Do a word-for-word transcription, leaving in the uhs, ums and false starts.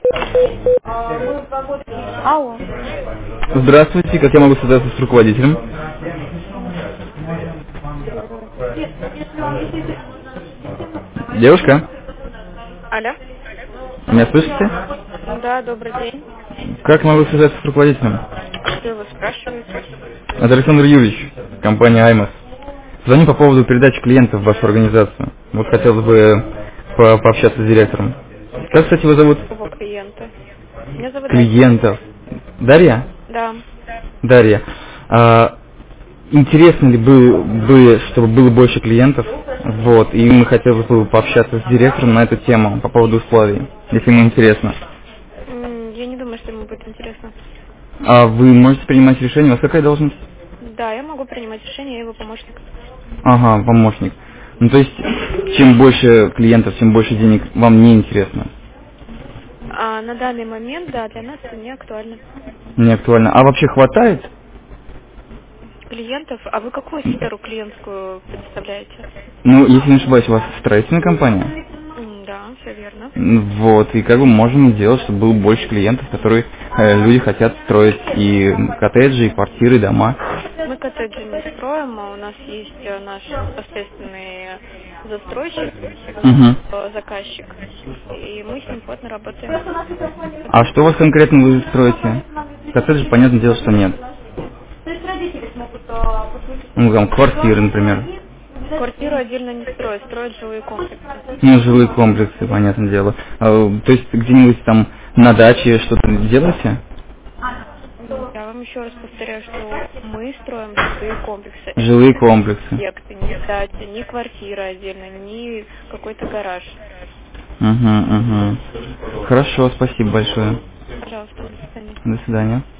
Алло. Здравствуйте, как я могу связаться с руководителем? Девушка, Алло. меня слышите? Да, добрый день. Как могу связаться с руководителем? А кто его спрашивает? Это Александр Юрьевич, компания Аймас. Звоню по поводу передачи клиентов в вашу организацию. Вот хотелось бы по- пообщаться с директором. Как, кстати, его зовут? Какого клиента? Меня зовут Дарья. Клиентов. Дарья? Да. Дарья. А, интересно ли бы, бы, чтобы было больше клиентов? Вот, и мы хотели бы пообщаться с директором на эту тему по поводу условий, если ему интересно. М, Я не думаю, что ему будет интересно. А вы можете принимать решение? У вас какая должность? Да, я могу принимать решения, я его помощник. Ага, помощник. Ну, то есть, чем больше клиентов, чем больше денег вам не интересно. А на данный момент, да, для нас это не актуально. Не актуально. А вообще хватает? Клиентов? А вы какую сферу клиентскую представляете? Ну, если не ошибаюсь, у вас строительная компания? М, Да, все верно. М, Вот, и как бы можем сделать, чтобы было больше клиентов, которые э, люди хотят строить и коттеджи, и квартиры, и дома. Мы коттеджи не строим, а у нас есть э, наш непосредственный застройщик, Мгм. э, заказчик, и мы с ним плотно работаем. А что у вас конкретно вы строите? Коттеджи, понятное дело, что нет. Ну, там, квартиры, например. Квартиру отдельно не строят, строят жилые комплексы. Ну, жилые комплексы, понятное дело. А, то есть где-нибудь там на даче что-то делаете? Я вам еще раз повторяю, что мы строим жилые комплексы. Это Жилые комплексы. объекты, не дача, не квартира отдельно, не какой-то гараж. Угу, угу. Хорошо, спасибо большое. Пожалуйста, до свидания. До свидания.